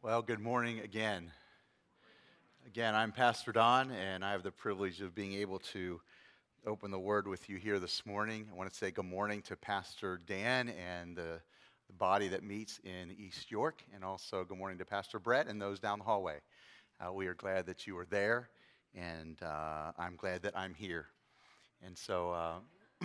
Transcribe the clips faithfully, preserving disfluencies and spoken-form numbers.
Well, good morning again. Again, I'm Pastor Don, and I have the privilege of being able to open the Word with you here this morning. I want to say good morning to Pastor Dan and the, the body that meets in East York, and also good morning to Pastor Brett and those down the hallway. Uh, we are glad that you are there, and uh, I'm glad that I'm here. And so, uh,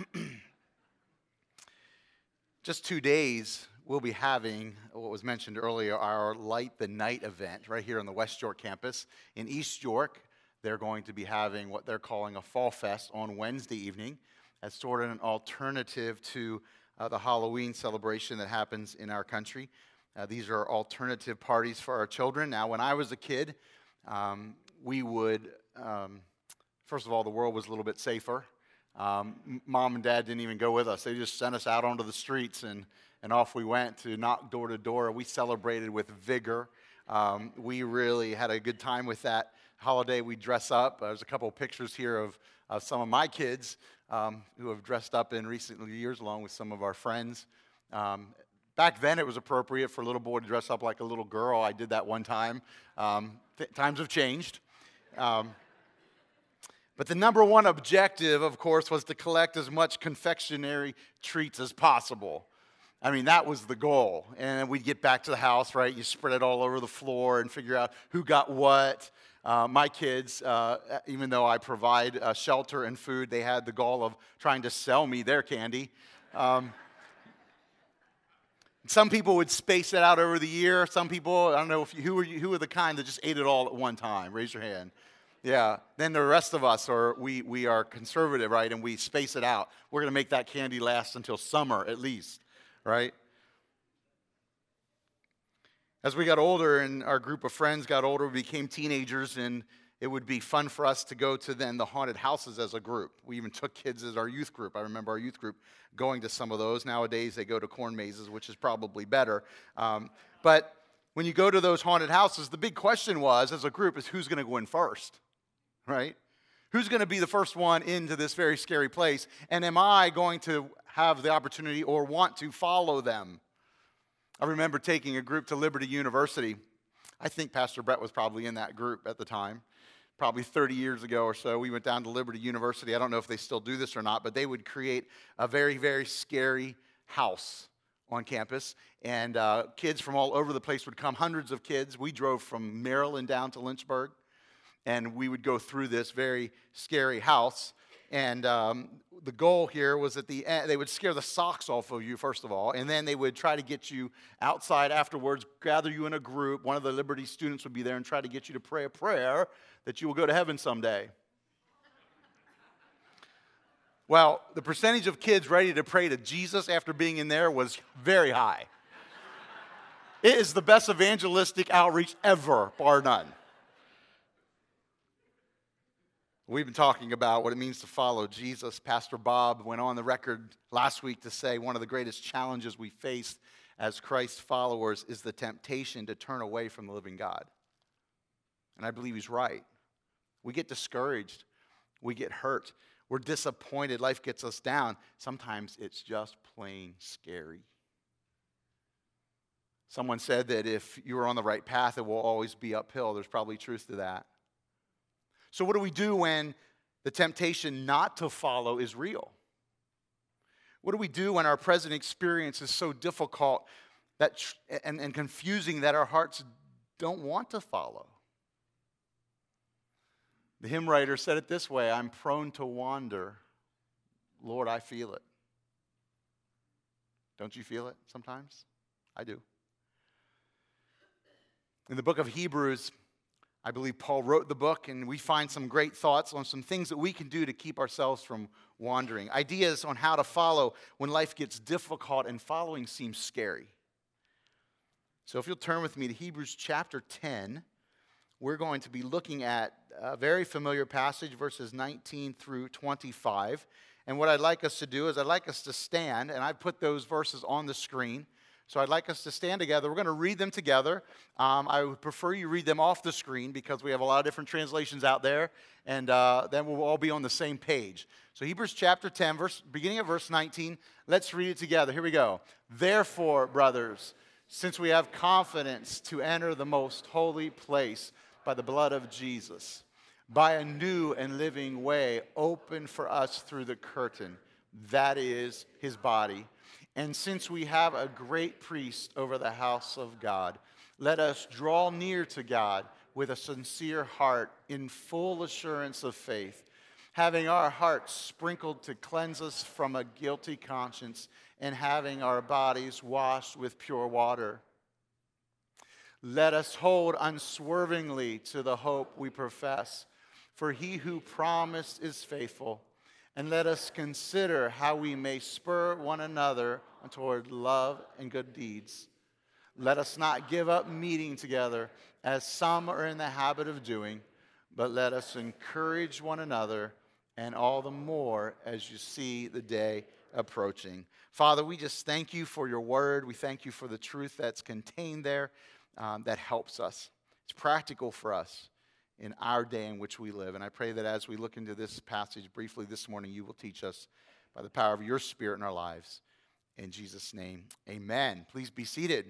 just two days, we'll be having what was mentioned earlier, our Light the Night event right here on the West York campus. In East York, they're going to be having what they're calling a Fall Fest on Wednesday evening as sort of an alternative to uh, the Halloween celebration that happens in our country. Uh, these are alternative parties for our children. Now, when I was a kid, um, we would, um, first of all, the world was a little bit safer. Um, Mom and Dad didn't even go with us. They just sent us out onto the streets, and, and off we went to knock door to door. We celebrated with vigor. Um, we really had a good time with that holiday. We dress up. There's a couple of pictures here of, of some of my kids um, who have dressed up in recent years, along with some of our friends. Um, back then, it was appropriate for a little boy to dress up like a little girl. I did that one time. Um, th- times have changed. Um, But the number one objective, of course, was to collect as much confectionery treats as possible. I mean, that was the goal. And we'd get back to the house, right? You spread it all over the floor and figure out who got what. Uh, my kids, uh, even though I provide uh, shelter and food, they had the goal of trying to sell me their candy. Um, some people would space it out over the year. Some people, I don't know, if you, who, are you, who are the kind that just ate it all at one time? Raise your hand. Yeah, then the rest of us are, we, we are conservative, right, and we space it out. We're going to make that candy last until summer at least, right? As we got older and our group of friends got older, we became teenagers, and it would be fun for us to go to then the haunted houses as a group. We even took kids as our youth group. I remember our youth group going to some of those. Nowadays, they go to corn mazes, which is probably better. Um, but when you go to those haunted houses, the big question was, as a group, is who's going to go in first? Right? Who's going to be the first one into this very scary place? And am I going to have the opportunity or want to follow them? I remember taking a group to Liberty University. I think Pastor Brett was probably in that group at the time. Probably thirty years ago or so, we went down to Liberty University. I don't know if they still do this or not, but they would create a very, very scary house on campus. And uh, kids from all over the place would come, hundreds of kids. We drove from Maryland down to Lynchburg. And we would go through this very scary house. And um, the goal here was at the end, they would scare the socks off of you, first of all. And then they would try to get you outside afterwards, gather you in a group. One of the Liberty students would be there and try to get you to pray a prayer that you will go to heaven someday. Well, the percentage of kids ready to pray to Jesus after being in there was very high. It is the best evangelistic outreach ever, bar none. We've been talking about what it means to follow Jesus. Pastor Bob went on the record last week to say one of the greatest challenges we face as Christ followers is the temptation to turn away from the living God. And I believe he's right. We get discouraged. We get hurt. We're disappointed. Life gets us down. Sometimes it's just plain scary. Someone said that if you are on the right path, it will always be uphill. There's probably truth to that. So what do we do when the temptation not to follow is real? What do we do when our present experience is so difficult that and, and confusing that our hearts don't want to follow? The hymn writer said it this way, I'm prone to wander. Lord, I feel it. Don't you feel it sometimes? I do. In the book of Hebrews, I believe Paul wrote the book, and we find some great thoughts on some things that we can do to keep ourselves from wandering. Ideas on how to follow when life gets difficult and following seems scary. So if you'll turn with me to Hebrews chapter ten, we're going to be looking at a very familiar passage, verses nineteen through twenty-five. And what I'd like us to do is I'd like us to stand, and I've put those verses on the screen. So I'd like us to stand together. We're going to read them together. Um, I would prefer you read them off the screen because we have a lot of different translations out there, and uh, then we'll all be on the same page. So Hebrews chapter ten, verse, beginning of verse nineteen, let's read it together. Here we go. Therefore, brothers, since we have confidence to enter the most holy place by the blood of Jesus, by a new and living way opened for us through the curtain, that is his body. And since we have a great priest over the house of God, let us draw near to God with a sincere heart in full assurance of faith, having our hearts sprinkled to cleanse us from a guilty conscience and having our bodies washed with pure water. Let us hold unswervingly to the hope we profess, for he who promised is faithful. And let us consider how we may spur one another toward love and good deeds. Let us not give up meeting together, as some are in the habit of doing, but let us encourage one another, and all the more as you see the day approaching. Father, we just thank you for your word. We thank you for the truth that's contained there um, that helps us. It's practical for us in our day in which we live. And I pray that as we look into this passage briefly this morning, you will teach us by the power of your Spirit in our lives. In Jesus' name, amen. Please be seated.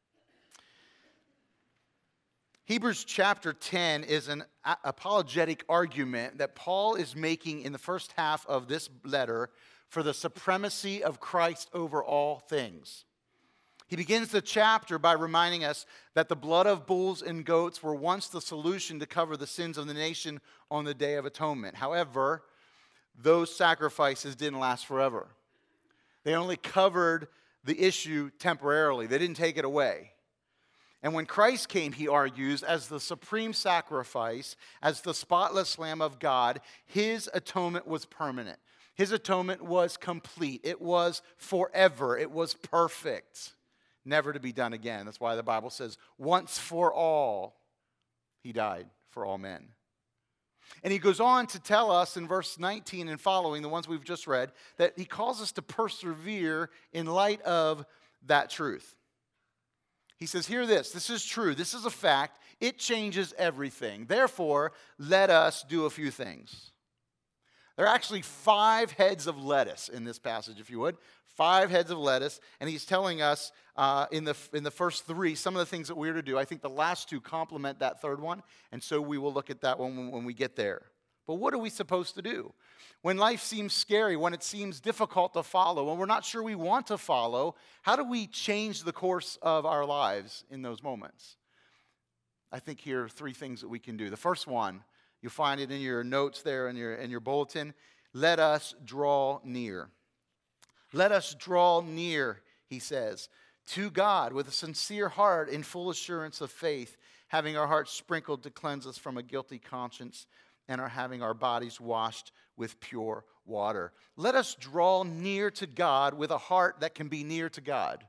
Hebrews chapter ten is an apologetic argument that Paul is making in the first half of this letter for the supremacy of Christ over all things. He begins the chapter by reminding us that the blood of bulls and goats were once the solution to cover the sins of the nation on the Day of Atonement. However, those sacrifices didn't last forever. They only covered the issue temporarily. They didn't take it away. And when Christ came, he argues, as the supreme sacrifice, as the spotless Lamb of God, his atonement was permanent. His atonement was complete. It was forever. It was perfect. Never to be done again. That's why the Bible says, once for all, he died for all men. And he goes on to tell us in verse nineteen and following, the ones we've just read, that he calls us to persevere in light of that truth. He says, hear this, this is true, this is a fact, it changes everything. Therefore, let us do a few things. There are actually five heads of lettuce in this passage, if you would. Five heads of lettuce, and he's telling us uh, in the in the first three some of the things that we're to do. I think the last two complement that third one, and so we will look at that one when, when we get there. But what are we supposed to do? When life seems scary, when it seems difficult to follow, when we're not sure we want to follow, how do we change the course of our lives in those moments? I think here are three things that we can do. The first one, you'll find it in your notes there in your, in your bulletin. Let us draw near. Let us draw near, he says, to God with a sincere heart in full assurance of faith, having our hearts sprinkled to cleanse us from a guilty conscience and are having our bodies washed with pure water. Let us draw near to God with a heart that can be near to God.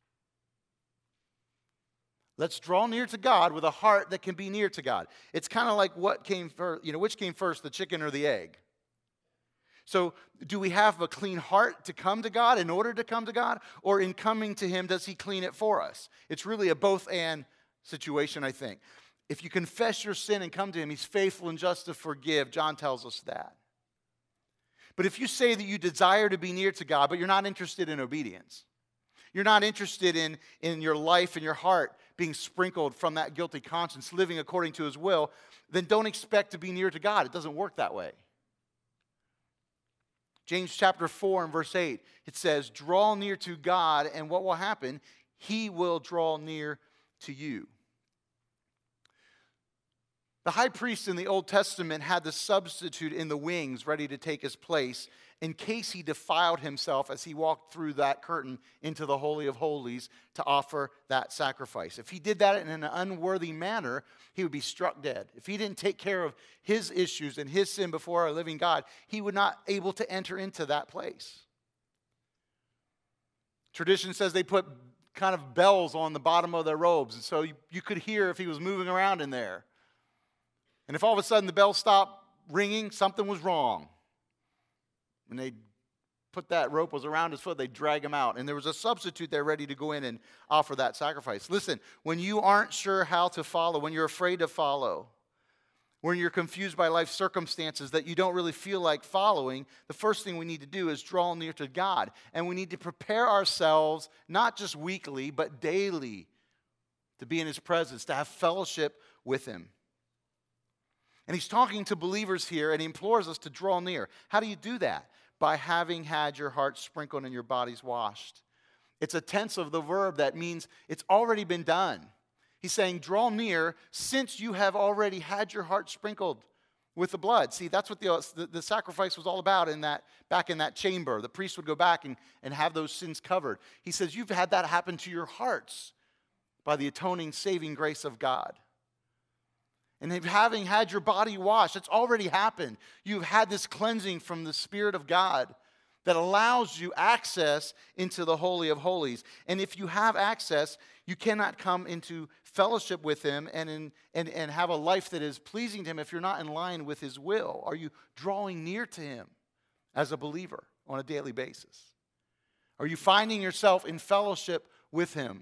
Let's draw near to God with a heart that can be near to God. It's kind of like what came first, you know, which came first, the chicken or the egg? So do we have a clean heart to come to God in order to come to God? Or in coming to him, does he clean it for us? It's really a both and situation, I think. If you confess your sin and come to him, he's faithful and just to forgive. John tells us that. But if you say that you desire to be near to God, but you're not interested in obedience, you're not interested in, in your life and your heart being sprinkled from that guilty conscience, living according to his will, then don't expect to be near to God. It doesn't work that way. James chapter four and verse eight, it says, draw near to God, and what will happen? He will draw near to you. The high priest in the Old Testament had the substitute in the wings ready to take his place in case he defiled himself as he walked through that curtain into the Holy of Holies to offer that sacrifice. If he did that in an unworthy manner, he would be struck dead. If he didn't take care of his issues and his sin before our living God, he would not be able to enter into that place. Tradition says they put kind of bells on the bottom of their robes, and so you, you could hear if he was moving around in there. And if all of a sudden the bell stopped ringing, something was wrong. When they put that rope was around his foot, they'd drag him out. And there was a substitute there ready to go in and offer that sacrifice. Listen, when you aren't sure how to follow, when you're afraid to follow, when you're confused by life circumstances that you don't really feel like following, the first thing we need to do is draw near to God. And we need to prepare ourselves, not just weekly, but daily, to be in His presence, to have fellowship with Him. And He's talking to believers here, and He implores us to draw near. How do you do that? By having had your hearts sprinkled and your bodies washed. It's a tense of the verb that means it's already been done. He's saying, draw near since you have already had your heart sprinkled with the blood. See, that's what the, the, the sacrifice was all about in that, back in that chamber. The priest would go back and, and have those sins covered. He says, you've had that happen to your hearts by the atoning, saving grace of God. And if having had your body washed, it's already happened. You've had this cleansing from the Spirit of God that allows you access into the Holy of Holies. And if you have access, you cannot come into fellowship with Him and, in, and, and have a life that is pleasing to Him if you're not in line with His will. Are you drawing near to Him as a believer on a daily basis? Are you finding yourself in fellowship with Him?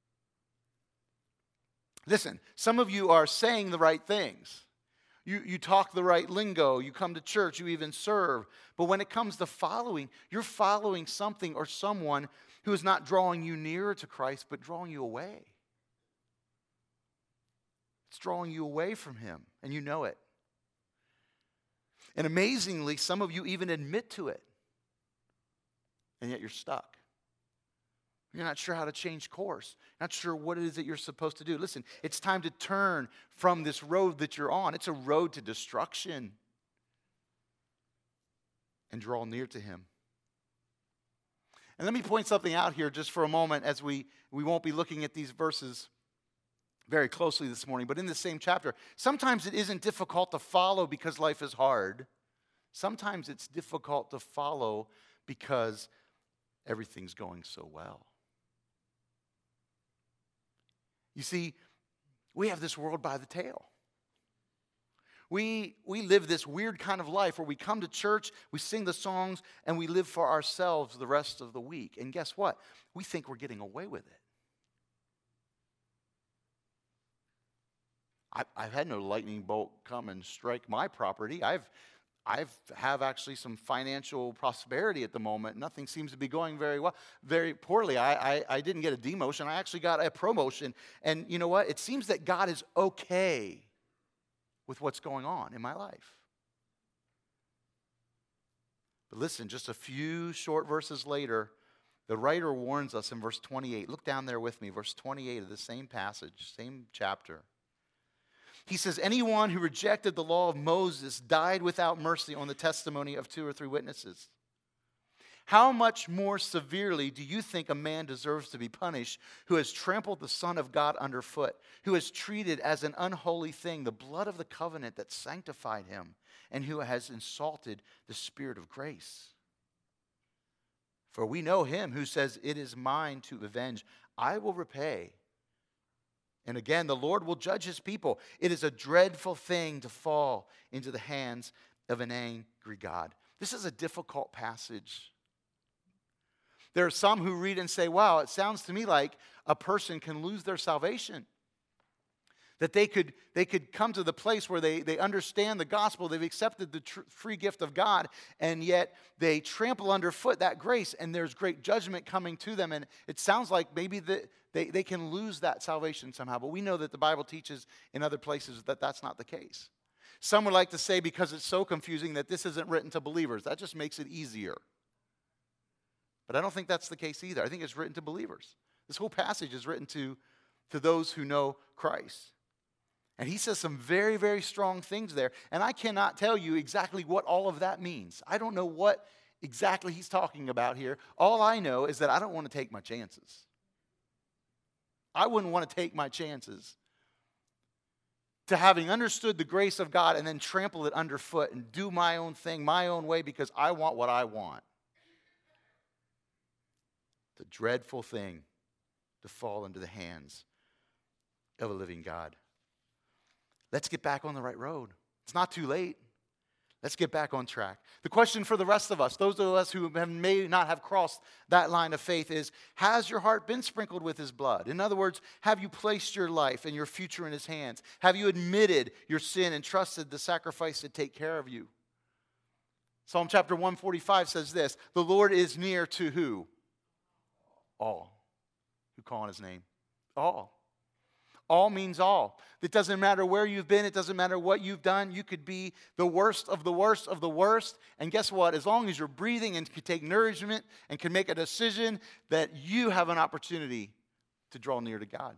Listen, some of you are saying the right things. You, you talk the right lingo, you come to church, you even serve. But when it comes to following, you're following something or someone who is not drawing you nearer to Christ, but drawing you away. It's drawing you away from Him, and you know it. And amazingly, some of you even admit to it, and yet you're stuck. You're not sure how to change course. Not sure what it is that you're supposed to do. Listen, it's time to turn from this road that you're on. It's a road to destruction. And draw near to Him. And let me point something out here just for a moment, as we, we won't be looking at these verses very closely this morning. But in the same chapter, sometimes it isn't difficult to follow because life is hard. Sometimes it's difficult to follow because everything's going so well. You see, we have this world by the tail. We, we live this weird kind of life where we come to church, we sing the songs, and we live for ourselves the rest of the week. And guess what? We think we're getting away with it. I, I've had no lightning bolt come and strike my property. I've I have actually some financial prosperity at the moment. Nothing seems to be going very well, very poorly. I, I, I didn't get a demotion. I actually got a promotion. And you know what? It seems that God is okay with what's going on in my life. But listen, just a few short verses later, the writer warns us in verse twenty-eight. Look down there with me, verse twenty-eight of the same passage, same chapter. He says, anyone who rejected the law of Moses died without mercy on the testimony of two or three witnesses. How much more severely do you think a man deserves to be punished who has trampled the Son of God underfoot, who has treated as an unholy thing the blood of the covenant that sanctified him, and who has insulted the Spirit of grace? For we know him who says, it is mine to avenge. I will repay. And again, the Lord will judge His people. It is a dreadful thing to fall into the hands of an angry God. This is a difficult passage. There are some who read and say, wow, it sounds to me like a person can lose their salvation. That they could, they could come to the place where they, they understand the gospel, they've accepted the tr- free gift of God, and yet they trample underfoot that grace, and there's great judgment coming to them. And it sounds like maybe the, they, they can lose that salvation somehow. But we know that the Bible teaches in other places that that's not the case. Some would like to say, because it's so confusing, that this isn't written to believers. That just makes it easier. But I don't think that's the case either. I think it's written to believers. This whole passage is written to, to those who know Christ. And he says some very, very strong things there. And I cannot tell you exactly what all of that means. I don't know what exactly he's talking about here. All I know is that I don't want to take my chances. I wouldn't want to take my chances to having understood the grace of God and then trample it underfoot and do my own thing, my own way, because I want what I want. It's a dreadful thing to fall into the hands of a living God. Let's get back on the right road. It's not too late. Let's get back on track. The question for the rest of us, those of us who have, may not have crossed that line of faith, is, has your heart been sprinkled with his blood? In other words, have you placed your life and your future in his hands? Have you admitted your sin and trusted the sacrifice to take care of you? Psalm chapter one forty-five says this, the Lord is near to who? All who call on his name. All. All means all. It doesn't matter where you've been. It doesn't matter what you've done. You could be the worst of the worst of the worst. And guess what? As long as you're breathing and can take nourishment and can make a decision, that you have an opportunity to draw near to God.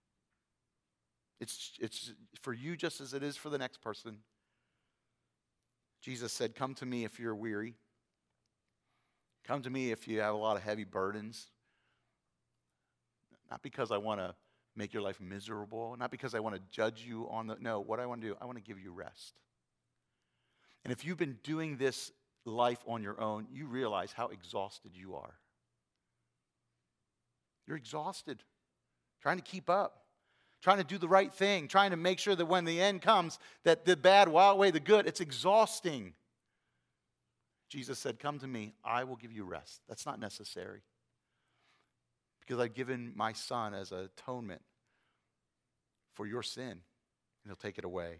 It's, it's for you just as it is for the next person. Jesus said, come to me if you're weary. Come to me if you have a lot of heavy burdens. Not because I want to make your life miserable, not because I want to judge you on the, no, what I want to do, I want to give you rest. And if you've been doing this life on your own, you realize how exhausted you are. You're exhausted, trying to keep up, trying to do the right thing, trying to make sure that when the end comes, that the bad will outweigh the good. It's exhausting. Jesus said, come to me, I will give you rest. That's not necessary. Because I've given my son as an atonement for your sin, and he'll take it away.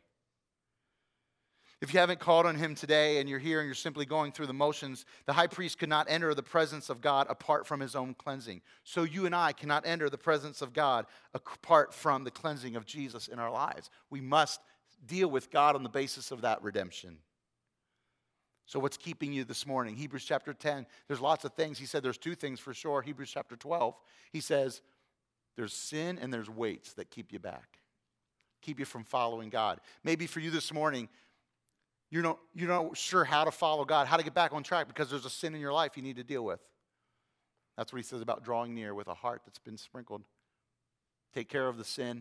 If you haven't called on him today and you're here and you're simply going through the motions, the high priest could not enter the presence of God apart from his own cleansing. So you and I cannot enter the presence of God apart from the cleansing of Jesus in our lives. We must deal with God on the basis of that redemption. So what's keeping you this morning? Hebrews chapter ten, there's lots of things. He said there's two things for sure. Hebrews chapter twelve, he says there's sin and there's weights that keep you back, keep you from following God. Maybe for you this morning, you're not, you're not sure how to follow God, how to get back on track because there's a sin in your life you need to deal with. That's what he says about drawing near with a heart that's been sprinkled. Take care of the sin.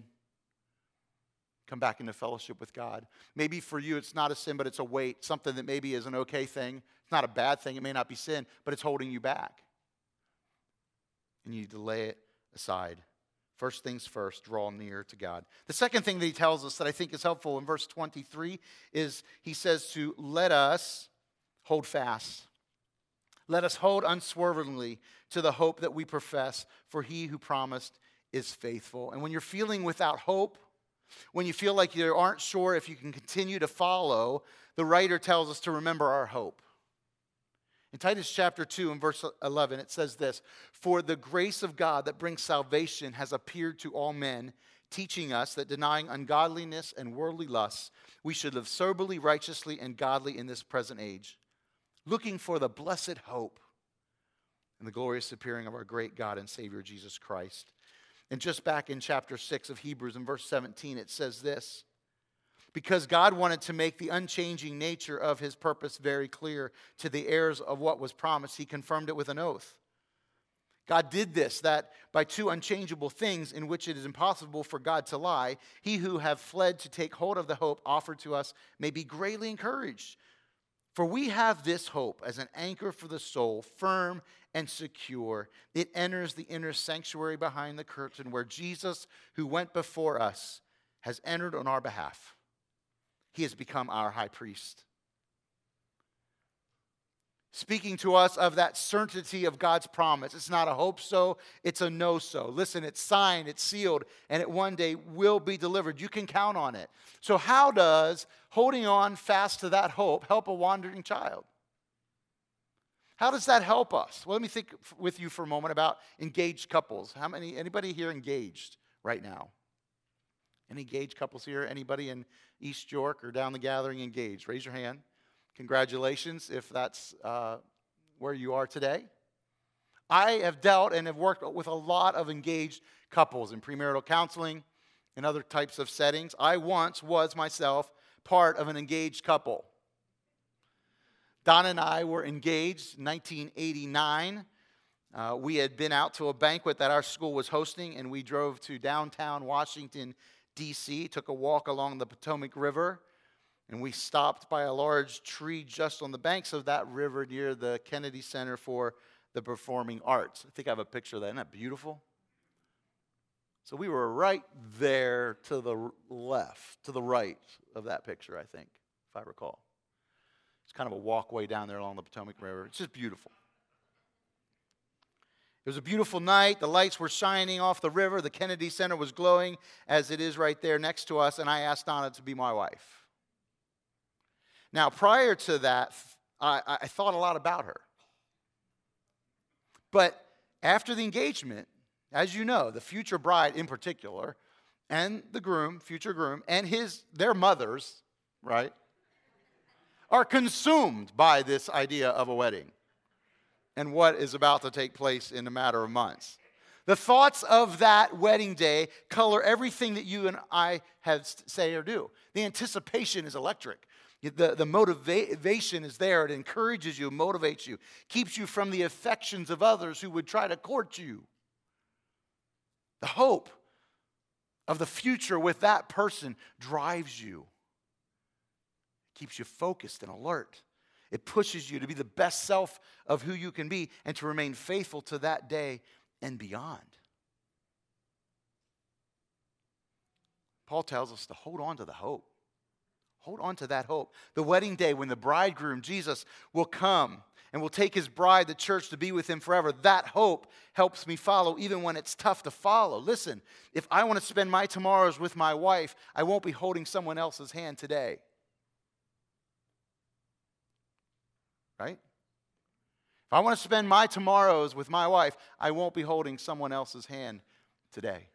Come back into fellowship with God. Maybe for you it's not a sin, but it's a weight, something that maybe is an okay thing. It's not a bad thing. It may not be sin, but it's holding you back. And you need to lay it aside. First things first, draw near to God. The second thing that he tells us that I think is helpful in verse twenty-three is he says to let us hold fast. Let us hold unswervingly to the hope that we profess, for he who promised is faithful. And when you're feeling without hope, when you feel like you aren't sure if you can continue to follow, the writer tells us to remember our hope. In Titus chapter two and verse eleven, it says this, for the grace of God that brings salvation has appeared to all men, teaching us that denying ungodliness and worldly lusts, we should live soberly, righteously, and godly in this present age, looking for the blessed hope and the glorious appearing of our great God and Savior Jesus Christ. And just back in chapter six of Hebrews, in verse seventeen, it says this, because God wanted to make the unchanging nature of his purpose very clear to the heirs of what was promised, he confirmed it with an oath. God did this, that by two unchangeable things in which it is impossible for God to lie, he who have fled to take hold of the hope offered to us may be greatly encouraged. For we have this hope as an anchor for the soul, firm and secure. It enters the inner sanctuary behind the curtain where Jesus, who went before us, has entered on our behalf. He has become our high priest. Speaking to us of that certainty of God's promise. It's not a hope so, it's a no so. Listen, it's signed, it's sealed, and it one day will be delivered. You can count on it. So how does holding on fast to that hope help a wandering child? How does that help us? Well, let me think with you for a moment about engaged couples. How many, anybody here engaged right now? Any engaged couples here? Anybody in East York or down the gathering engaged? Raise your hand. Congratulations if that's uh, where you are today. I have dealt and have worked with a lot of engaged couples in premarital counseling and other types of settings. I once was myself part of an engaged couple. Donna and I were engaged in nineteen eighty-nine. Uh, we had been out to a banquet that our school was hosting, and we drove to downtown Washington, D C, took a walk along the Potomac River, and we stopped by a large tree just on the banks of that river near the Kennedy Center for the Performing Arts. I think I have a picture of that. Isn't that beautiful? So we were right there to the left, to the right of that picture, I think, if I recall. It's kind of a walkway down there along the Potomac River. It's just beautiful. It was a beautiful night. The lights were shining off the river. The Kennedy Center was glowing as it is right there next to us, and I asked Donna to be my wife. Now, prior to that, I, I thought a lot about her. But after the engagement, as you know, the future bride in particular, and the groom, future groom, and his their mothers, right, are consumed by this idea of a wedding and what is about to take place in a matter of months. The thoughts of that wedding day color everything that you and I have say or do. The anticipation is electric. The, the motivation is there. It encourages you, motivates you, keeps you from the affections of others who would try to court you. The hope of the future with that person drives you. It keeps you focused and alert. It pushes you to be the best self of who you can be and to remain faithful to that day and beyond. Paul tells us to hold on to the hope. Hold on to that hope. The wedding day when the bridegroom, Jesus, will come and will take his bride, the church, to be with him forever. That hope helps me follow even when it's tough to follow. Listen, if I want to spend my tomorrows with my wife, I won't be holding someone else's hand today. Right? If I want to spend my tomorrows with my wife, I won't be holding someone else's hand today.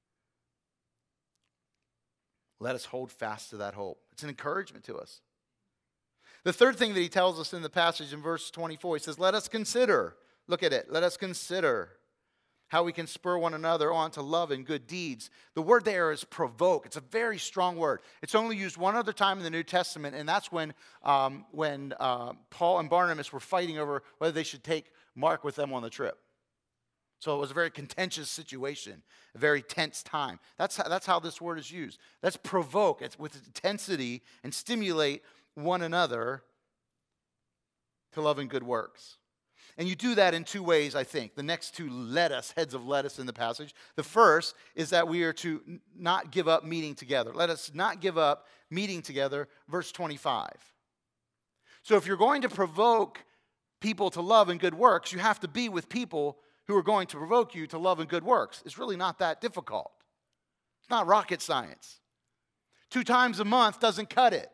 Let us hold fast to that hope. It's an encouragement to us. The third thing that he tells us in the passage in verse twenty-four, he says, let us consider, look at it, let us consider how we can spur one another on to love and good deeds. The word there is provoke. It's a very strong word. It's only used one other time in the New Testament, and that's when, um, when uh, Paul and Barnabas were fighting over whether they should take Mark with them on the trip. So it was a very contentious situation, a very tense time. That's how, that's how this word is used. Let's provoke. It's with intensity and stimulate one another to love and good works. And you do that in two ways, I think. The next two lettuce, heads of lettuce in the passage. The first is that we are to not give up meeting together. Let us not give up meeting together, verse twenty-five. So if you're going to provoke people to love and good works, you have to be with people who are going to provoke you to love and good works. It's really not that difficult. It's not rocket science. Two times a month doesn't cut it.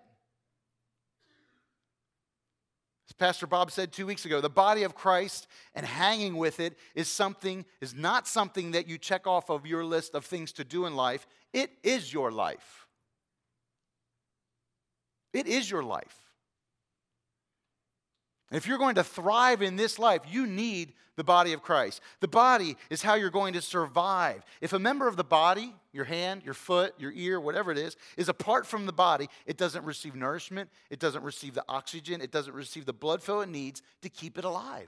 As Pastor Bob said two weeks ago, the body of Christ and hanging with it is something, is not something that you check off of your list of things to do in life. It is your life. It is your life. And if you're going to thrive in this life, you need the body of Christ. The body is how you're going to survive. If a member of the body, your hand, your foot, your ear, whatever it is, is apart from the body, it doesn't receive nourishment, it doesn't receive the oxygen, it doesn't receive the blood flow it needs to keep it alive.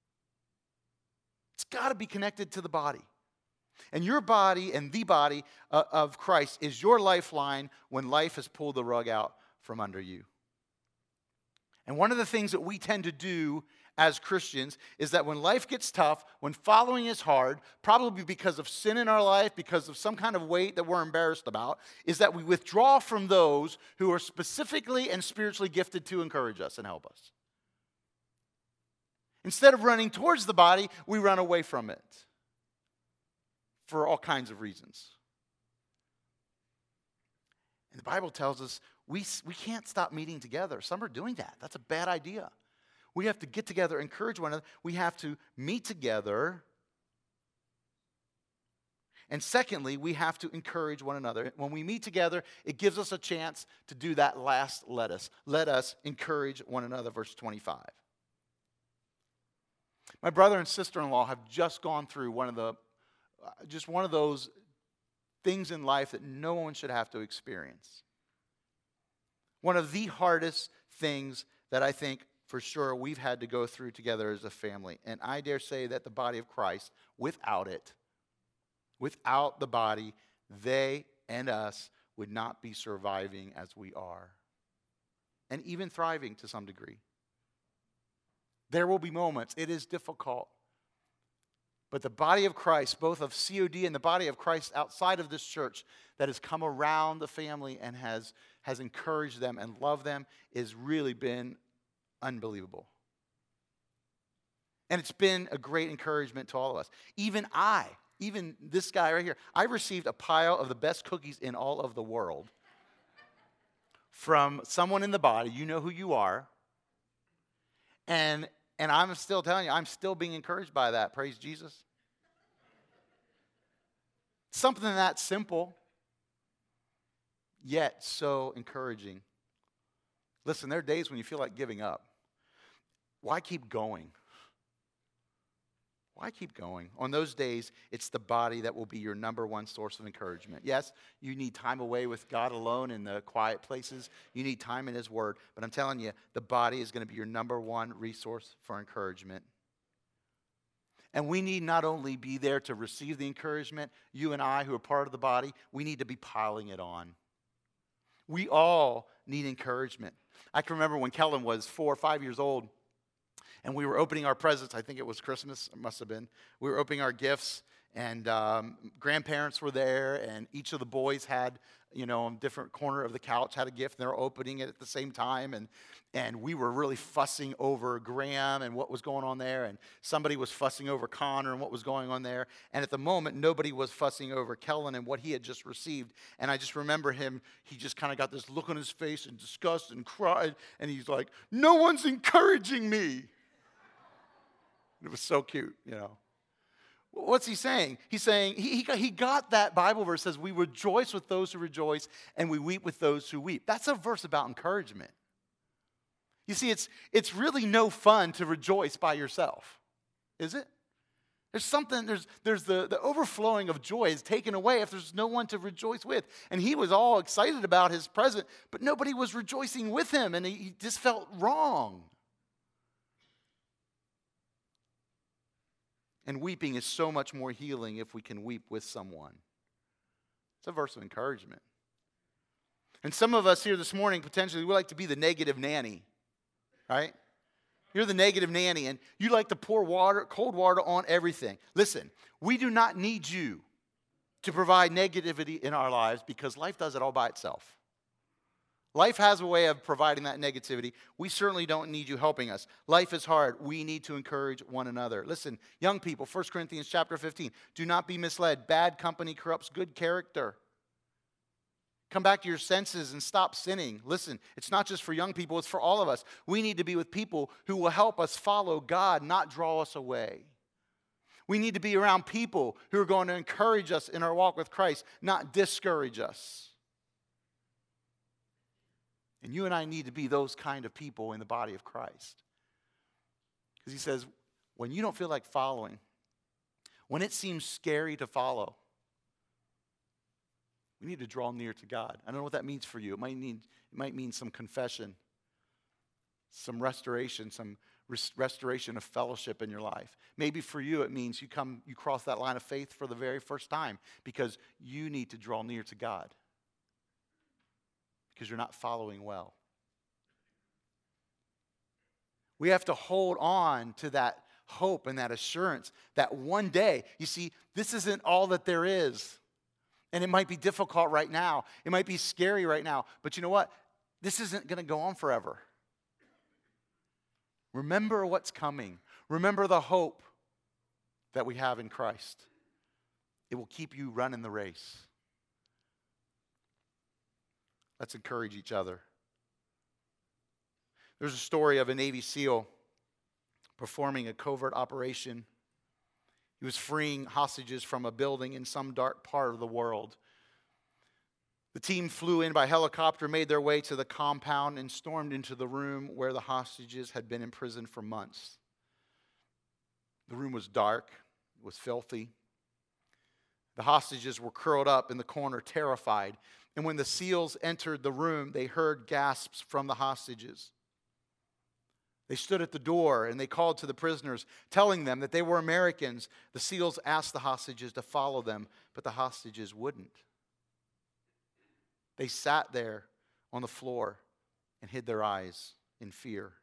It's got to be connected to the body. And your body and the body uh, of Christ is your lifeline when life has pulled the rug out from under you. And one of the things that we tend to do as Christians is that when life gets tough, when following is hard, probably because of sin in our life, because of some kind of weight that we're embarrassed about, is that we withdraw from those who are specifically and spiritually gifted to encourage us and help us. Instead of running towards the body, we run away from it for all kinds of reasons. And the Bible tells us we, we can't stop meeting together. Some are doing that. That's a bad idea. We have to get together, encourage one another. We have to meet together. And secondly, we have to encourage one another. When we meet together, it gives us a chance to do that last let us. Let us encourage one another, verse twenty-five. My brother and sister-in-law have just gone through one of the, just one of those things in life that no one should have to experience. One of the hardest things that I think for sure we've had to go through together as a family. And I dare say that the body of Christ, without it, without the body, they and us would not be surviving as we are. And even thriving to some degree. There will be moments. It is difficult. But the body of Christ, both of C O D and the body of Christ outside of this church that has come around the family and has, has encouraged them and loved them, has really been unbelievable. And it's been a great encouragement to all of us. Even I, even this guy right here, I received a pile of the best cookies in all of the world from someone in the body. You know who you are. And, and I'm still telling you, I'm still being encouraged by that. Praise Jesus. Something that simple, yet so encouraging. Listen, there are days when you feel like giving up. Why keep going? Why keep going? On those days, it's the body that will be your number one source of encouragement. Yes, you need time away with God alone in the quiet places. You need time in His Word. But I'm telling you, the body is going to be your number one resource for encouragement. And we need not only be there to receive the encouragement, you and I who are part of the body, we need to be piling it on. We all need encouragement. I can remember when Kellen was four or five years old, and we were opening our presents. I think it was Christmas, it must have been. We were opening our gifts, and um, grandparents were there, and each of the boys had, you know, on a different corner of the couch had a gift, and they were opening it at the same time, and and we were really fussing over Graham and what was going on there, and somebody was fussing over Connor and what was going on there, and at the moment, nobody was fussing over Kellen and what he had just received, and I just remember him, he just kind of got this look on his face and disgust and cried, and he's like, no one's encouraging me. It was so cute, you know. What's he saying? He's saying, he, he, got, he got that Bible verse that says, we rejoice with those who rejoice and we weep with those who weep. That's a verse about encouragement. You see, it's, it's really no fun to rejoice by yourself, is it? There's something, there's, there's the, the overflowing of joy is taken away if there's no one to rejoice with. And he was all excited about his present, but nobody was rejoicing with him, and he, he just felt wrong. And weeping is so much more healing if we can weep with someone. It's a verse of encouragement. And some of us here this morning, potentially, we like to be the negative nanny, right? You're the negative nanny, and you like to pour water, cold water on everything. Listen, we do not need you to provide negativity in our lives because life does it all by itself. Life has a way of providing that negativity. We certainly don't need you helping us. Life is hard. We need to encourage one another. Listen, young people, First Corinthians chapter fifteen, do not be misled. Bad company corrupts good character. Come back to your senses and stop sinning. Listen, it's not just for young people, it's for all of us. We need to be with people who will help us follow God, not draw us away. We need to be around people who are going to encourage us in our walk with Christ, not discourage us. And you and I need to be those kind of people in the body of Christ. Because he says, when you don't feel like following, when it seems scary to follow, we need to draw near to God. I don't know what that means for you. It might mean, it might mean some confession, some restoration, some res- restoration of fellowship in your life. Maybe for you it means you come, you cross that line of faith for the very first time because you need to draw near to God. Because you're not following well. We have to hold on to that hope and that assurance that one day, you see, this isn't all that there is. And it might be difficult right now. It might be scary right now. But you know what? This isn't going to go on forever. Remember what's coming. Remember the hope that we have in Christ. It will keep you running the race. Let's encourage each other. There's a story of a Navy SEAL performing a covert operation. He was freeing hostages from a building in some dark part of the world. The team flew in by helicopter, made their way to the compound, and stormed into the room where the hostages had been imprisoned for months. The room was dark. It was filthy. The hostages were curled up in the corner, terrified. And when the SEALs entered the room, they heard gasps from the hostages. They stood at the door and they called to the prisoners, telling them that they were Americans. The SEALs asked the hostages to follow them, but the hostages wouldn't. They sat there on the floor and hid their eyes in fear.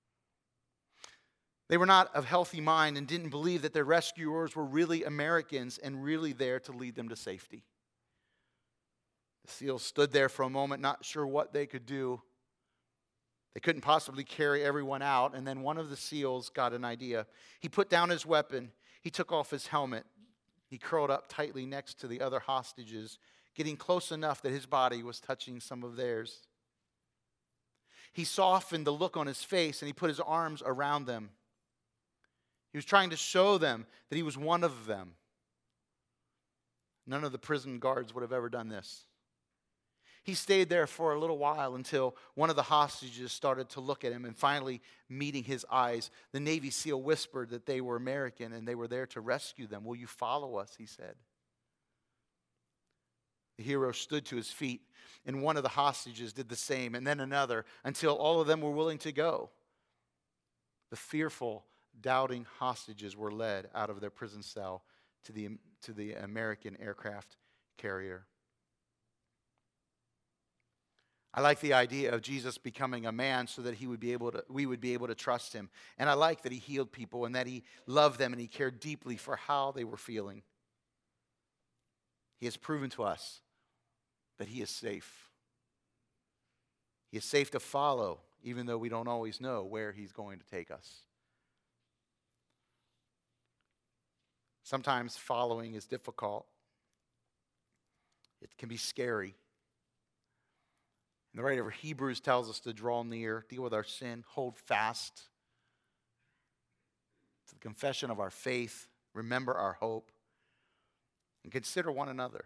They were not of healthy mind and didn't believe that their rescuers were really Americans and really there to lead them to safety. The SEALs stood there for a moment, not sure what they could do. They couldn't possibly carry everyone out, and then one of the SEALs got an idea. He put down his weapon. He took off his helmet. He curled up tightly next to the other hostages, getting close enough that his body was touching some of theirs. He softened the look on his face, and he put his arms around them. He was trying to show them that he was one of them. None of the prison guards would have ever done this. He stayed there for a little while until one of the hostages started to look at him, and finally, meeting his eyes, the Navy SEAL whispered that they were American and they were there to rescue them. "Will you follow us?" he said. The hero stood to his feet, and one of the hostages did the same, and then another, until all of them were willing to go. The fearful, doubting hostages were led out of their prison cell to the, to the American aircraft carrier. I like the idea of Jesus becoming a man so that he would be able to, we would be able to trust him. And I like that he healed people and that he loved them and he cared deeply for how they were feeling. He has proven to us that he is safe. He is safe to follow, even though we don't always know where he's going to take us. Sometimes following is difficult. It can be scary. And the writer of Hebrews tells us to draw near, deal with our sin, hold fast to the confession of our faith, remember our hope, and consider one another.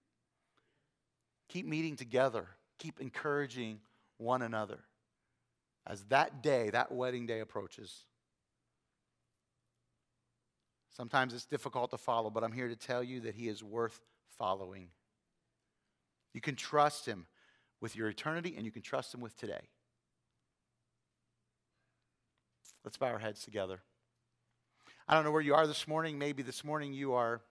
Keep meeting together. Keep encouraging one another as that day, that wedding day approaches. Sometimes it's difficult to follow, but I'm here to tell you that he is worth following. You can trust him with your eternity, and you can trust him with today. Let's bow our heads together. I don't know where you are this morning. Maybe this morning you are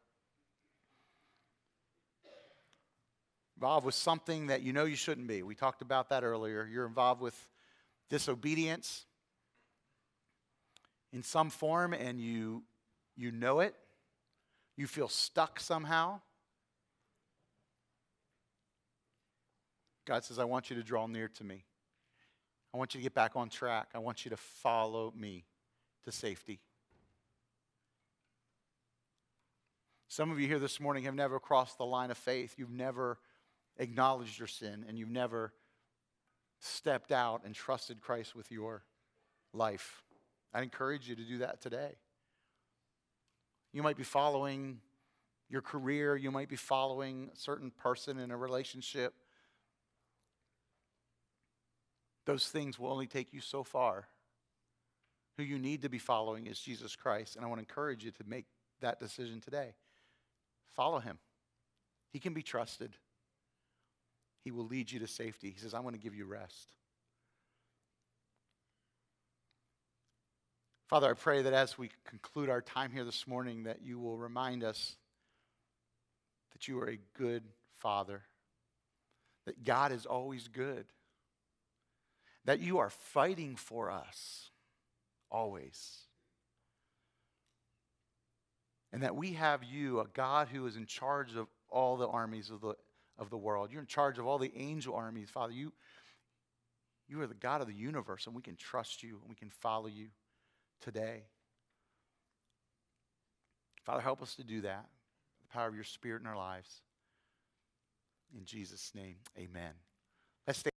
involved with something that you know you shouldn't be. We talked about that earlier. You're involved with disobedience in some form, and you, you know it. You feel stuck somehow. God says, I want you to draw near to me. I want you to get back on track. I want you to follow me to safety. Some of you here this morning have never crossed the line of faith. You've never acknowledged your sin, and you've never stepped out and trusted Christ with your life. I encourage you to do that today. You might be following your career. You might be following a certain person in a relationship. Those things will only take you so far. Who you need to be following is Jesus Christ. And I want to encourage you to make that decision today. Follow him. He can be trusted. He will lead you to safety. He says, I'm going to give you rest. Father, I pray that as we conclude our time here this morning, that you will remind us that you are a good Father, that God is always good, that you are fighting for us always, and that we have you, a God who is in charge of all the armies of the, of the world. You're in charge of all the angel armies. Father, you, you are the God of the universe, and we can trust you, and we can follow you today. Father, help us to do that. The power of your Spirit in our lives. In Jesus' name, amen. Let's stay.